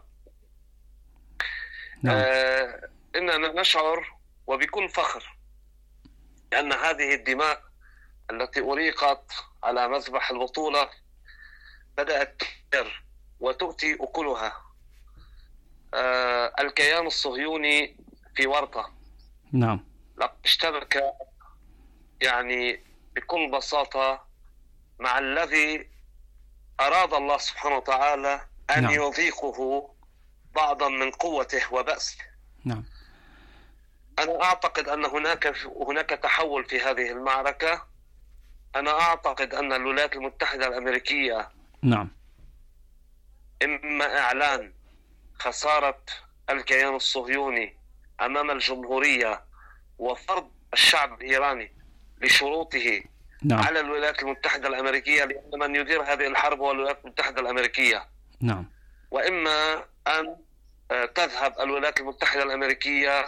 نعم. آه إننا نشعر وبكل فخر أن هذه الدماء التي أريقت على مذبح البطولة بدأت تكبر وتؤتي أكلها. آه الكيان الصهيوني في ورطة. نعم. لقد اشتبك يعني بكل بساطة مع الذي أراد الله سبحانه وتعالى أن نعم. يذيقه بعضا من قوته وبأسه. نعم. أنا أعتقد أن هناك هناك تحول في هذه المعركة. أنا أعتقد أن الولايات المتحدة الأمريكية نعم إما إعلان خسارة الكيان الصهيوني أمام الجمهورية وفرض الشعب الإيراني لشروطه نعم. على الولايات المتحدة الأمريكية، لأن من يدير هذه الحرب هو الولايات المتحدة الأمريكية. نعم. وإما أن تذهب الولايات المتحدة الأمريكية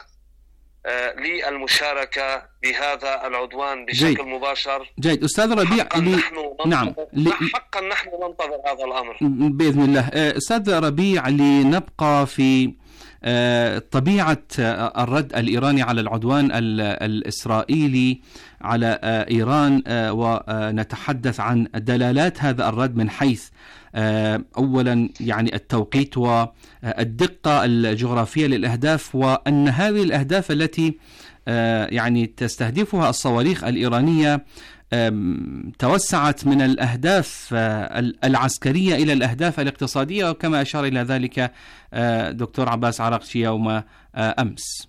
للمشاركة بهذا العدوان بشكل جيد. مباشر. جيد أستاذ ربيع. حقا لي... نحن نعم ل... حقا نحن ننتظر هذا الأمر بإذن الله. أستاذ ربيع، لنبقى في طبيعة الرد الإيراني على العدوان الإسرائيلي على إيران، ونتحدث عن دلالات هذا الرد من حيث أولا يعني التوقيت والدقة الجغرافية للأهداف، وأن هذه الأهداف التي يعني تستهدفها الصواريخ الإيرانية توسعت من الأهداف العسكرية إلى الأهداف الاقتصادية، وكما أشار إلى ذلك دكتور عباس عراقشي يوم أمس.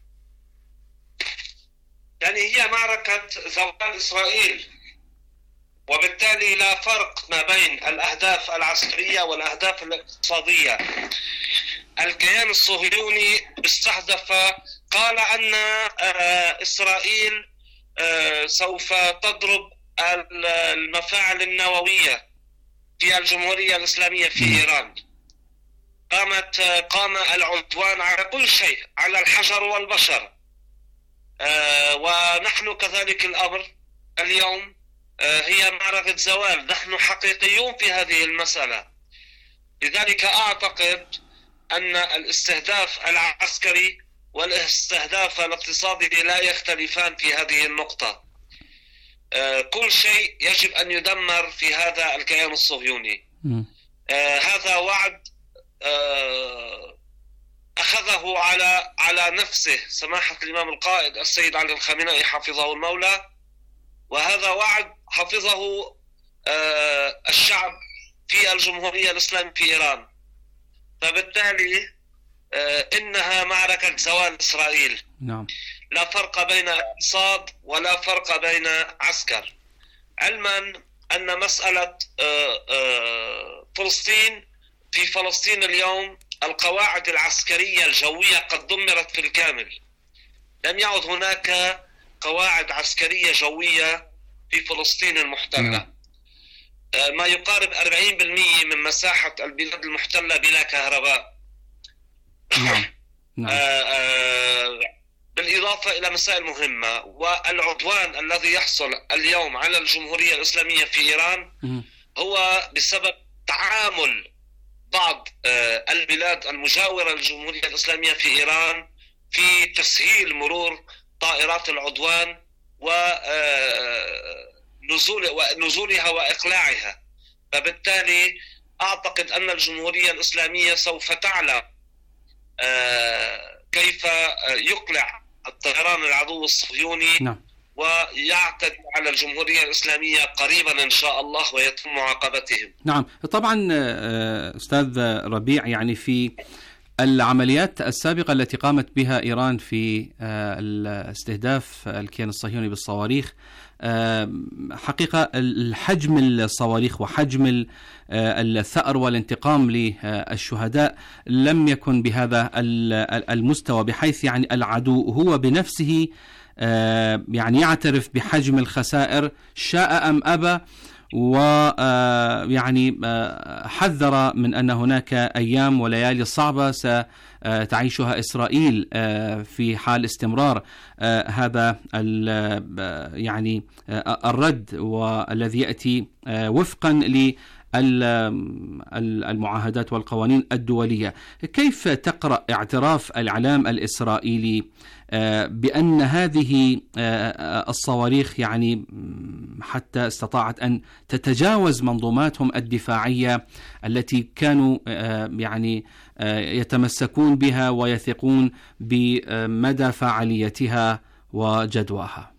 يعني هي معركة زوال إسرائيل، وبالتالي لا فرق ما بين الأهداف العسكرية والأهداف الاقتصادية. الكيان الصهيوني استهدف، قال أن إسرائيل سوف تضرب المفاعل النووية في الجمهورية الإسلامية في إيران. قامت قام العدوان على كل شيء، على الحجر والبشر. ونحن كذلك الأمر اليوم هي معركة زوال. نحن حقيقيون في هذه المسألة. لذلك أعتقد أن الاستهداف العسكري والاستهداف الاقتصادي لا يختلفان في هذه النقطة. كل شيء يجب أن يدمر في هذا الكيان الصهيوني. هذا وعد أخذه على على نفسه سماحة الإمام القائد السيد علي الخامنئي حفظه المولى، وهذا وعد حفظه الشعب في الجمهورية الإسلامية في إيران. فبالتالي إنها معركة زوال إسرائيل. نعم. لا فرق بين اقتصاد ولا فرق بين عسكر، علما أن مسألة فلسطين، في فلسطين اليوم القواعد العسكرية الجوية قد دمرت في الكامل. لم يعد هناك قواعد عسكرية جوية في فلسطين المحتلة. ما يقارب أربعين بالمئة من مساحة البلاد المحتلة بلا كهرباء. نعم. نعم. بالإضافة إلى مسائل مهمة، والعدوان الذي يحصل اليوم على الجمهورية الإسلامية في إيران هو بسبب تعامل بعض البلاد المجاورة للجمهورية الإسلامية في إيران في تسهيل مرور طائرات العدوان ونزولها وإقلاعها. فبالتالي أعتقد أن الجمهورية الإسلامية سوف تعلم كيف يقلع الطيران العدو الصهيوني نعم. ويعتدي على الجمهورية الإسلامية قريبا إن شاء الله ويتم معاقبتهم. نعم طبعا أستاذ ربيع، يعني في العمليات السابقة التي قامت بها إيران في استهداف الكيان الصهيوني بالصواريخ، حقيقة الحجم الصواريخ وحجم الثأر والانتقام للشهداء لم يكن بهذا المستوى، بحيث يعني العدو هو بنفسه يعني يعترف بحجم الخسائر شاء أم أبى، ويعني حذر من أن هناك أيام وليالي صعبة ستعيشها إسرائيل في حال استمرار هذا يعني الرد، والذي يأتي وفقا للمعاهدات والقوانين الدولية. كيف تقرأ اعتراف الإعلام الإسرائيلي بأن هذه الصواريخ يعني حتى استطاعت أن تتجاوز منظوماتهم الدفاعية التي كانوا يعني يتمسكون بها ويثقون بمدى فعاليتها وجدواها؟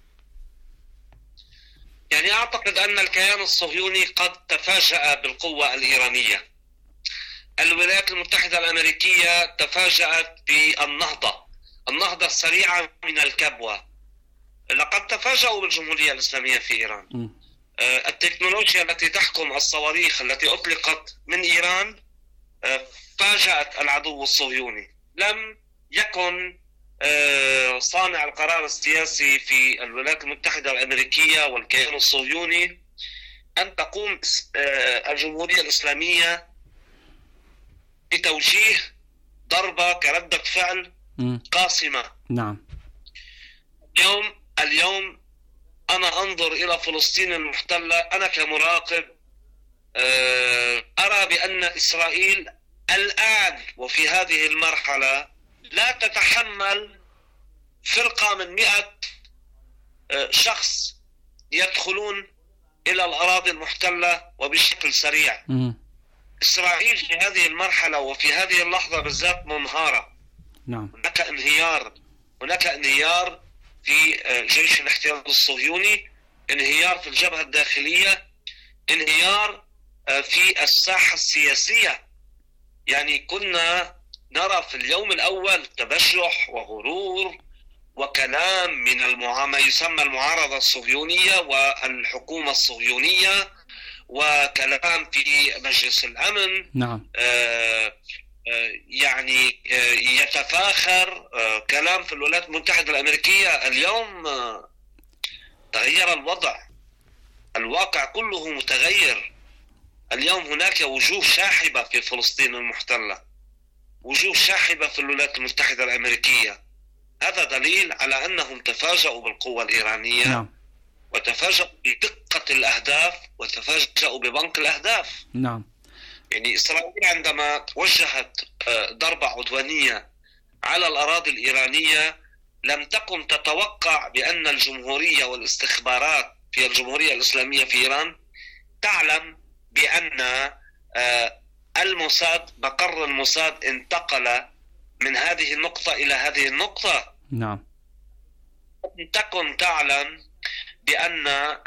يعني أعتقد أن الكيان الصهيوني قد تفاجأ بالقوة الإيرانية. الولايات المتحدة الأمريكية تفاجأت بالنهضة النهضة السريعة من الكبوة. لقد تفاجأوا بالجمهورية الإسلامية في إيران. م. التكنولوجيا التي تحكم الصواريخ التي أطلقت من إيران فاجأت العدو الصهيوني. لم يكن صانع القرار السياسي في الولايات المتحدة الأمريكية والكيان الصهيوني أن تقوم الجمهورية الإسلامية بتوجيه ضربة كردة فعل قاسمة. نعم. اليوم اليوم أنا أنظر إلى فلسطين المحتلة، أنا كمراقب أرى بأن إسرائيل الآن وفي هذه المرحلة لا تتحمل فرقة من مئة شخص يدخلون إلى الأراضي المحتلة وبشكل سريع. م. إسرائيل في هذه المرحلة وفي هذه اللحظة بالذات منهارة. نعم. هناك انهيار هناك انهيار في جيش الاحتلال الصهيوني، انهيار في الجبهة الداخلية، انهيار في الساحة السياسية. يعني كنا نرى في اليوم الأول تبجح وغرور وكلام من المع... ما يسمى المعارضة الصهيونية والحكومة الصهيونية، وكلام في مجلس الأمن. نعم. آه يعني يتفاخر كلام في الولايات المتحدة الأمريكية. اليوم تغير الوضع، الواقع كله متغير. اليوم هناك وجوه شاحبة في فلسطين المحتلة، وجوه شاحبة في الولايات المتحدة الأمريكية. هذا دليل على أنهم تفاجؤوا بالقوة الإيرانية. نعم. وتفاجؤوا بدقة الأهداف وتفاجؤوا ببنك الأهداف. نعم. يعني إسرائيل عندما وجهت ضربة عدوانية على الأراضي الإيرانية لم تكن تتوقع بأن الجمهورية والاستخبارات في الجمهورية الإسلامية في إيران تعلم بأن الموساد، مقر الموساد انتقل من هذه النقطة إلى هذه النقطة. نعم. لم تكن تعلم بأن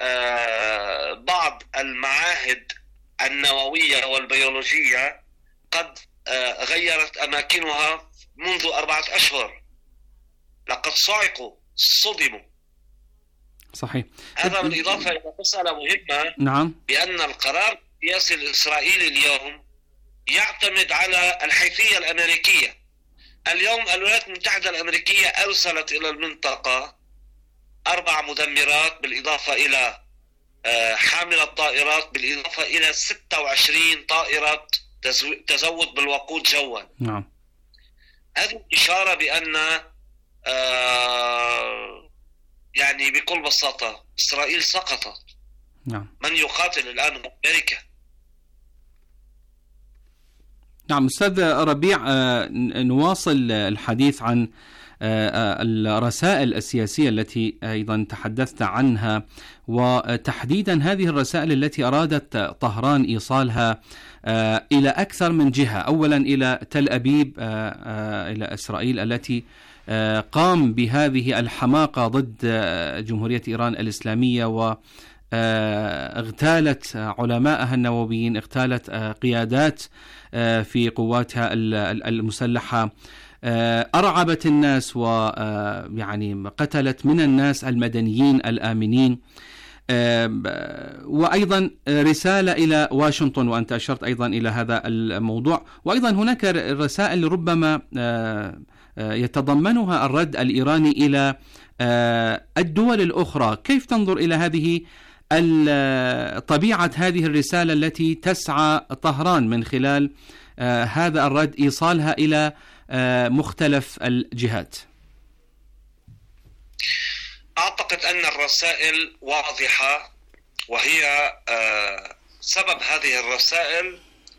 بعض المعاهد النووية والبيولوجية قد غيرت أماكنها منذ أربعة أشهر. لقد صعقوا، صدموا. صحيح. هذا بالإضافة إلى مسألة مهمة. نعم. بأن القرار السياسي الإسرائيلي اليوم يعتمد على الحيثية الأمريكية. اليوم الولايات المتحدة الأمريكية أرسلت إلى المنطقة أربع مدمرات بالإضافة إلى حاملة طائرات، بالإضافة إلى ستة وعشرين طائرة تزود بالوقود جوا. نعم. هذه إشارة بأن آه يعني بكل بساطة إسرائيل سقطت. نعم. من يقاتل الآن أمريكا. نعم أستاذ ربيع، نواصل الحديث عن الرسائل السياسية التي أيضا تحدثت عنها، وتحديدا هذه الرسائل التي أرادت طهران إيصالها إلى أكثر من جهة. أولا إلى تل أبيب، إلى إسرائيل التي قام بهذه الحماقة ضد جمهورية إيران الإسلامية، واغتالت علماءها النوويين، اغتالت قيادات في قواتها المسلحة، أرعبت الناس ويعني قتلت من الناس المدنيين الآمنين. وأيضا رسالة إلى واشنطن، وأنت أشرت أيضا إلى هذا الموضوع، وأيضا هناك رسائل ربما يتضمنها الرد الإيراني إلى الدول الأخرى. كيف تنظر إلى هذه طبيعة هذه الرسالة التي تسعى طهران من خلال هذا الرد إيصالها إلى مختلف الجهات؟ أعتقد أن الرسائل واضحة، وهي سبب هذه الرسائل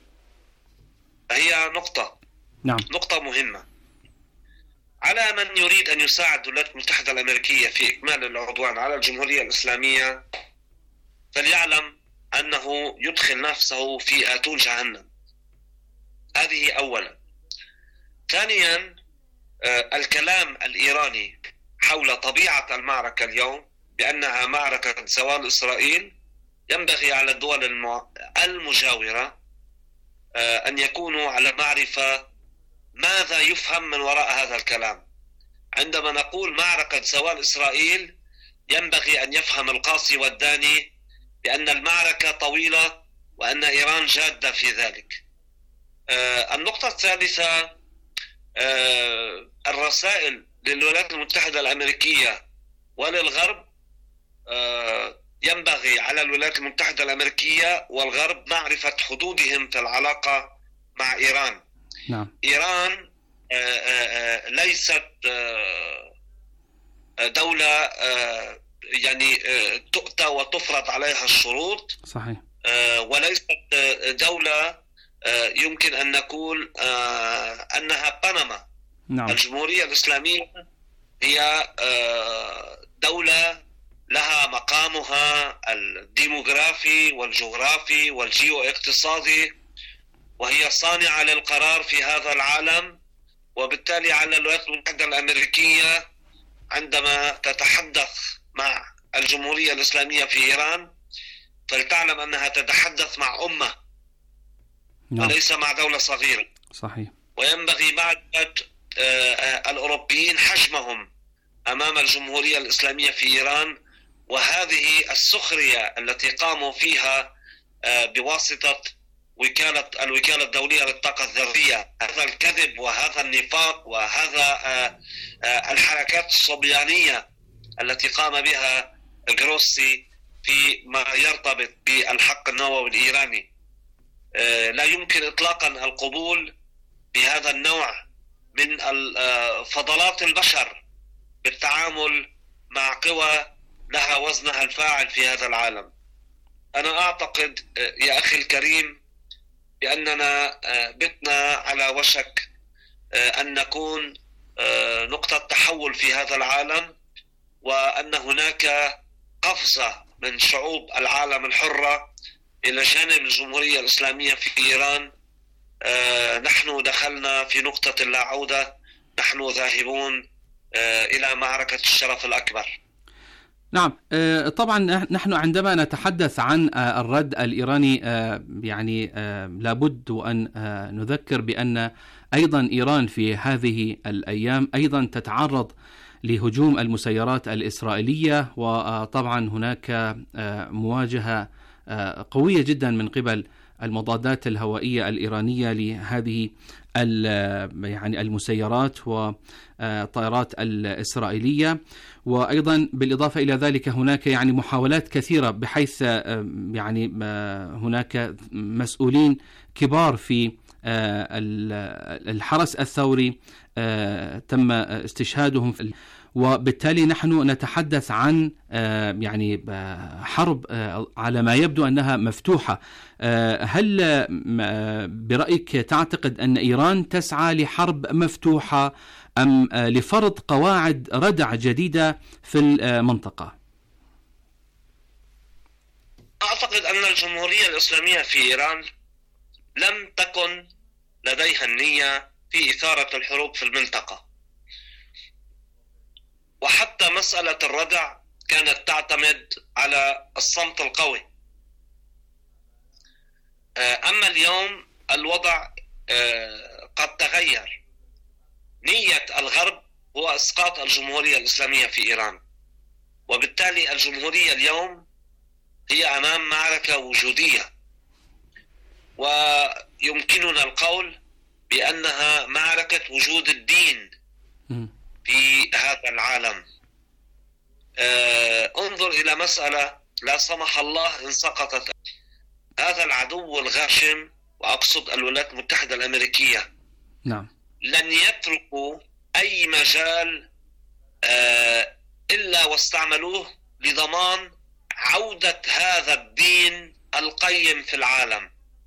هي نقطة نعم. نقطة مهمة. على من يريد أن يساعد الولايات المتحدة الأمريكية في إكمال العدوان على الجمهورية الإسلامية فليعلم أنه يدخل نفسه في آتون جهنم. هذه أولا. ثانيا، الكلام الإيراني حول طبيعة المعركة اليوم بأنها معركة زوال إسرائيل، ينبغي على الدول المجاورة أن يكونوا على معرفة ماذا يفهم من وراء هذا الكلام. عندما نقول معركة زوال إسرائيل ينبغي أن يفهم القاصي والداني بأن المعركة طويلة وأن إيران جادة في ذلك. النقطة الثالثة، الرسائل للولايات المتحدة الأمريكية وللغرب، ينبغي على الولايات المتحدة الأمريكية والغرب معرفة حدودهم في العلاقة مع إيران. نعم. إيران ليست دولة يعني تؤتى وتفرض عليها الشروط. صحيح. وليست دولة يمكن أن نقول أنها بنما. نعم. الجمهورية الإسلامية هي دولة لها مقامها الديموغرافي والجغرافي والجيو اقتصادي، وهي صانعة للقرار في هذا العالم. وبالتالي على الولايات المتحدة الأمريكية عندما تتحدث مع الجمهورية الإسلامية في إيران فلتعلم أنها تتحدث مع أمة نعم. وليس مع دولة صغيرة. صحيح. وينبغي معرفة الأوروبيين حجمهم أمام الجمهورية الإسلامية في إيران، وهذه السخرية التي قاموا فيها بواسطة وكالة الوكالة الدولية للطاقة الذرية، هذا الكذب وهذا النفاق وهذا الحركات الصبيانية التي قام بها جروسي في ما يرتبط بالحق النووي الإيراني. لا يمكن إطلاقا القبول بهذا النوع من فضلات البشر بالتعامل مع قوى لها وزنها الفاعل في هذا العالم. أنا أعتقد يا أخي الكريم بأننا بتنا على وشك أن نكون نقطة تحول في هذا العالم، وأن هناك قفزة من شعوب العالم الحرة إلى جانب الجمهورية الإسلامية في إيران. نحن دخلنا في نقطة لا عودة، نحن ذاهبون إلى معركة الشرف الأكبر. نعم. طبعا نحن عندما نتحدث عن الرد الإيراني يعني لابد أن نذكر بأن أيضا إيران في هذه الأيام أيضا تتعرض لهجوم المسيرات الإسرائيلية، وطبعا هناك مواجهة قوية جدا من قبل المضادات الهوائية الإيرانية لهذه يعني المسيرات والطائرات الإسرائيلية. وأيضا بالإضافة إلى ذلك هناك يعني محاولات كثيرة بحيث يعني هناك مسؤولين كبار في الحرس الثوري تم استشهادهم، وبالتالي نحن نتحدث عن يعني حرب على ما يبدو أنها مفتوحة. هل برأيك تعتقد أن إيران تسعى لحرب مفتوحة أم لفرض قواعد ردع جديدة في المنطقة؟ أعتقد أن الجمهورية الإسلامية في إيران لم تكن لديها النية في إثارة الحروب في المنطقة، وحتى مسألة الردع كانت تعتمد على الصمت القوي. أما اليوم الوضع قد تغير. نية الغرب هو إسقاط الجمهورية الإسلامية في إيران، وبالتالي الجمهورية اليوم هي أمام معركة وجودية، ويمكننا القول بأنها معركة وجود الدين في هذا العالم. آه انظر إلى مسألة لا سمح الله إن سقطت هذا العدو الغاشم، وأقصد الولايات المتحدة الأمريكية، نعم، لن يتركوا أي مجال آه إلا واستعملوه لضمان عودة هذا الدين القيم في العالم.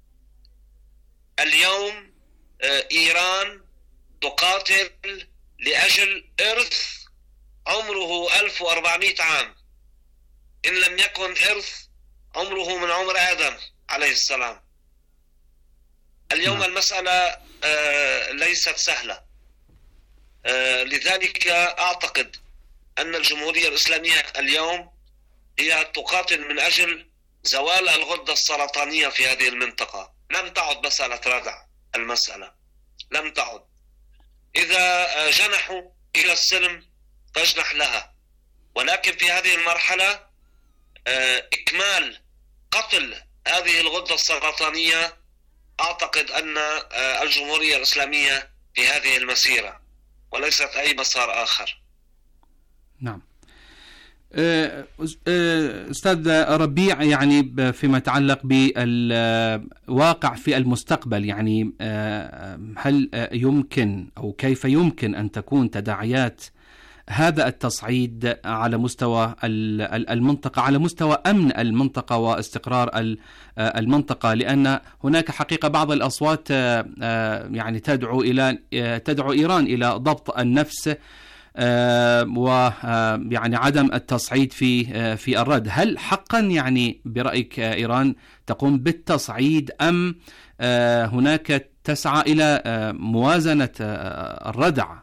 اليوم آه إيران تقاتل لأجل إرث عمره ألف وأربعمائة عام، إن لم يكن إرث عمره من عمر آدم عليه السلام. اليوم نعم. المسألة آه ليست سهلة. آه لذلك أعتقد أن الجمهورية الإسلامية اليوم هي تقاتل من أجل زوال الغدة السرطانية في هذه المنطقة. لم تعد مسألة ردع، المسألة لم تعد. إذا جنحوا إلى السلم فاجنح لها، ولكن في هذه المرحلة إكمال قتل هذه الغدة السرطانية، أعتقد أن الجمهورية الإسلامية في هذه المسيرة وليست أي مسار آخر. نعم. أستاذ ربيع، يعني فيما يتعلق بالواقع في المستقبل، يعني هل يمكن أو كيف يمكن أن تكون تداعيات هذا التصعيد على مستوى المنطقة، على مستوى أمن المنطقة واستقرار المنطقة؟ لأن هناك حقيقة بعض الأصوات يعني تدعو إلى تدعو إيران إلى ضبط النفس ويعني عدم التصعيد في في الرد. هل حقا يعني برأيك إيران تقوم بالتصعيد أم هناك تسعى إلى موازنة الردع؟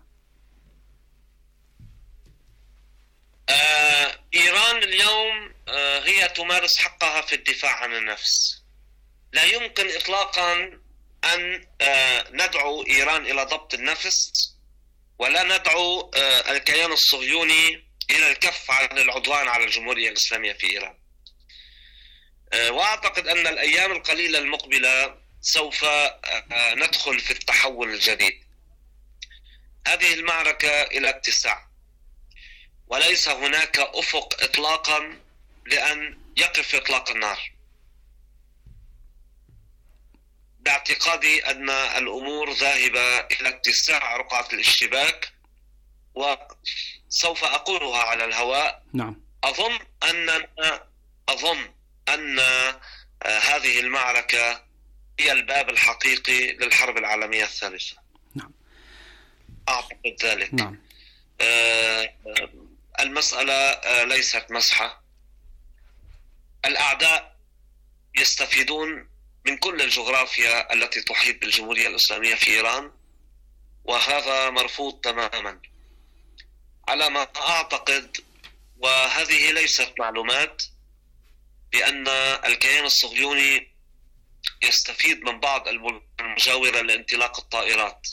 إيران اليوم هي تمارس حقها في الدفاع عن النفس. لا يمكن إطلاقا أن ندعو إيران إلى ضبط النفس، ولا ندعو الكيان الصهيوني إلى الكف عن العدوان على الجمهورية الإسلامية في إيران. وأعتقد أن الأيام القليلة المقبلة سوف ندخل في التحول الجديد. هذه المعركة إلى اتساع، وليس هناك أفق إطلاقا لأن يقف إطلاق النار. باعتقادي أن الأمور ذاهبة إلى اتساع رقعة الاشتباك، وسوف أقولها على الهواء. نعم. أظن أن أظن أن هذه المعركة هي الباب الحقيقي للحرب العالمية الثالثة. نعم. أعتقد ذلك. نعم. آه المسألة ليست مسحة. الأعداء يستفيدون من كل الجغرافيا التي تحيط بالجمهورية الإسلامية في إيران، وهذا مرفوض تماما. على ما أعتقد، وهذه ليست معلومات، بأن الكيان الصهيوني يستفيد من بعض المجاورة لانطلاق الطائرات.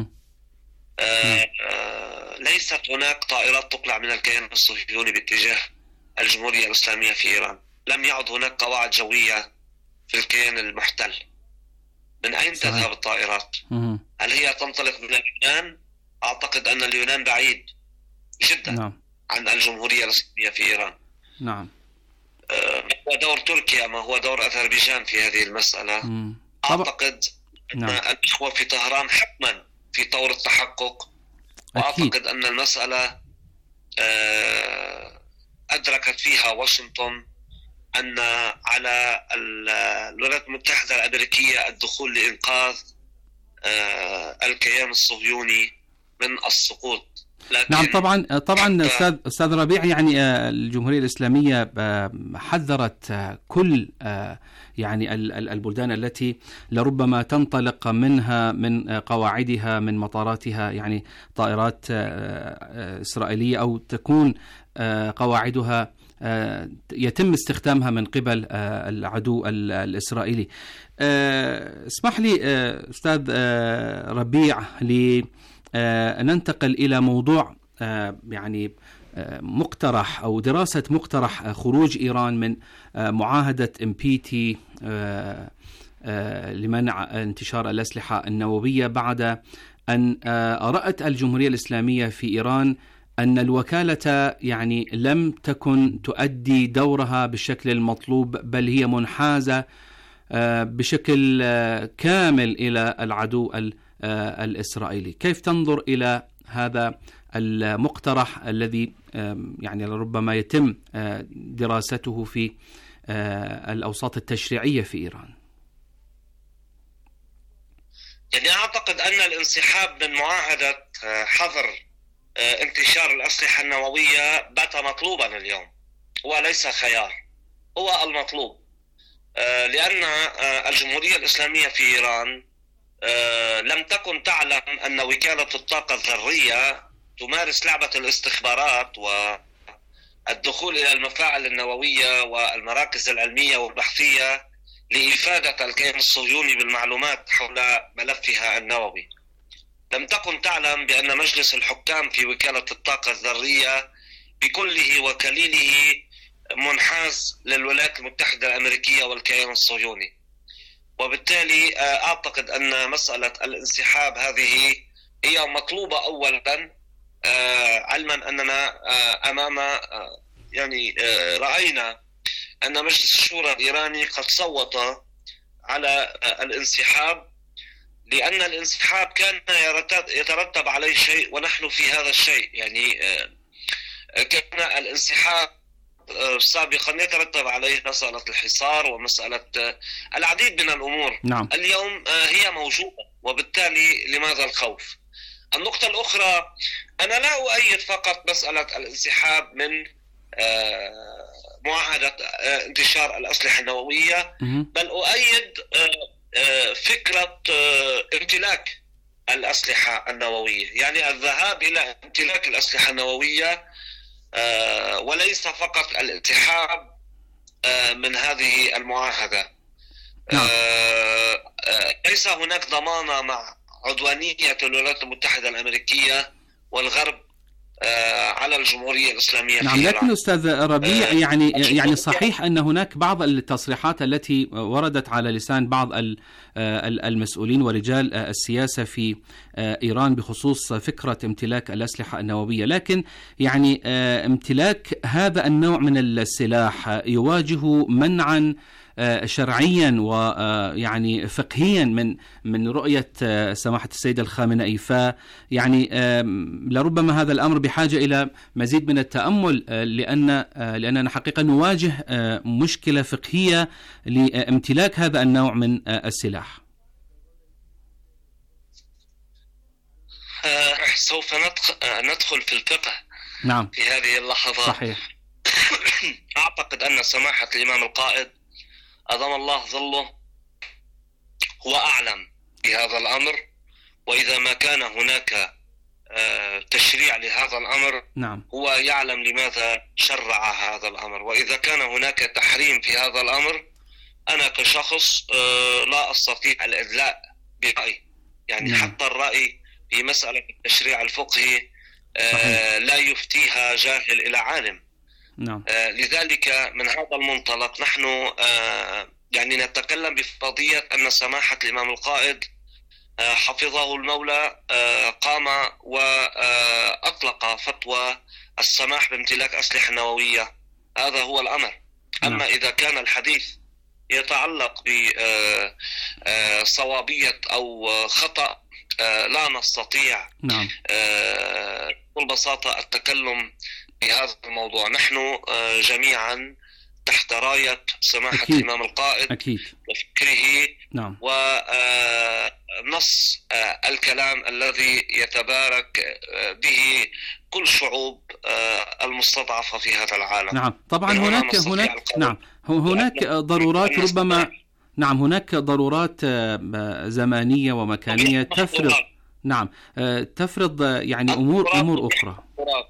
آه آه ليست هناك طائرات تقلع من الكيان الصهيوني باتجاه الجمهورية الإسلامية في إيران. لم يعد هناك قواعد جوية في الكيان المحتل. من أين صحيح. تذهب الطائرات؟ مم. هل هي تنطلق من اليونان؟ أعتقد أن اليونان بعيد جدا نعم. عن الجمهورية الإسلامية في إيران. نعم. آه ما هو دور تركيا، ما هو دور أذربيجان في هذه المسألة؟ مم. أعتقد أن نعم. الإخوة في طهران حتما في طور التحقق وأعتقد أن المسألة أدركت فيها واشنطن أن على الولايات المتحدة الأمريكية الدخول لإنقاذ الكيان الصهيوني من السقوط. نعم طبعا طبعا استاذ استاذ ربيع، يعني الجمهورية الإسلامية حذرت كل يعني البلدان التي لربما تنطلق منها من قواعدها من مطاراتها يعني طائرات إسرائيلية أو تكون قواعدها يتم استخدامها من قبل العدو الإسرائيلي. اسمح لي أستاذ ربيع لننتقل إلى موضوع يعني مقترح أو دراسة مقترح خروج إيران من معاهدة إم بي تي لمنع انتشار الأسلحة النووية، بعد أن رأت الجمهورية الإسلامية في إيران أن الوكالة يعني لم تكن تؤدي دورها بالشكل المطلوب، بل هي منحازة بشكل كامل إلى العدو الإسرائيلي. كيف تنظر إلى هذا المقترح الذي يعني ربما يتم دراسته في الأوساط التشريعية في إيران؟ يعني أعتقد أن الانسحاب من معاهدة حظر انتشار الأسلحة النووية بات مطلوبا اليوم، هو ليس خيار، هو المطلوب، لأن الجمهورية الإسلامية في إيران لم تكن تعلم أن وكالة الطاقة الذرية تمارس لعبة الاستخبارات والدخول إلى المفاعل النووية والمراكز العلمية والبحثية لإفادة الكيان الصهيوني بالمعلومات حول ملفها النووي. لم تكن تعلم بأن مجلس الحكام في وكالة الطاقة الذرية بكله وكليله منحاز للولايات المتحدة الأمريكية والكيان الصهيوني، وبالتالي أعتقد أن مسألة الانسحاب هذه هي مطلوبة أولا، علما أننا أمام يعني رأينا أن مجلس الشورى الإيراني قد صوت على الانسحاب، لأن الانسحاب كان يترتب عليه شيء ونحن في هذا الشيء. يعني كان الانسحاب سابقا يترتب عليه مسألة الحصار ومسألة العديد من الأمور. نعم. اليوم هي موجودة، وبالتالي لماذا الخوف؟ النقطة الأخرى، أنا لا أؤيد فقط مسألة الانسحاب من معاهدة انتشار الأسلحة النووية، بل أؤيد فكرة امتلاك الأسلحة النووية، يعني الذهاب إلى امتلاك الأسلحة النووية وليس فقط الانسحاب من هذه المعاهدة. نعم. ليس هناك ضمانة مع عدوانية الولايات المتحدة الأمريكية والغرب على الجمهورية الإسلامية. نعم، لكن أستاذ ربيع يعني يعني صحيح أن هناك بعض التصريحات التي وردت على لسان بعض المسؤولين ورجال السياسة في إيران بخصوص فكرة امتلاك الأسلحة النووية، لكن يعني امتلاك هذا النوع من السلاح يواجه منعا شرعيا ويعني فقهيا من من رؤية سماحة السيد الخامنئي، فيعني لربما هذا الأمر بحاجة إلى مزيد من التأمل، لأن لأننا حقيقة نواجه مشكلة فقهية لامتلاك هذا النوع من السلاح. سوف ندخل في الفقه. نعم. في هذه اللحظات. صحيح. أعتقد أن سماحة الإمام القائد أدام الله ظله هو أعلم بهذا الأمر، وإذا ما كان هناك تشريع لهذا الأمر نعم. هو يعلم لماذا شرع هذا الأمر، وإذا كان هناك تحريم في هذا الأمر أنا كشخص لا أستطيع الإدلاء برأي، يعني نعم. حتى الرأي في مسألة التشريع الفقهي لا يفتيها جاهل إلى عالم. نعم. آه لذلك من هذا المنطلق نحن آه يعني نتكلم بقضية أن سماحة الإمام القائد آه حفظه المولى آه قام وأطلق فتوى السماح بامتلاك أسلحة نووية، هذا هو الأمر. نعم. أما إذا كان الحديث يتعلق بصوابية أو خطأ لا نستطيع نعم. بكل بساطة التكلم في هذا الموضوع. نحن جميعا تحت راية سماحة أكيد. الإمام القائد أكيد. وفكره نعم. ونص الكلام الذي يتبارك به كل شعوب المستضعفة في هذا العالم. نعم طبعا هناك هناك نعم هناك ضرورات ربما نعم هناك ضرورات زمانية ومكانية تفرض نعم تفرض يعني أمور أمور أخرى.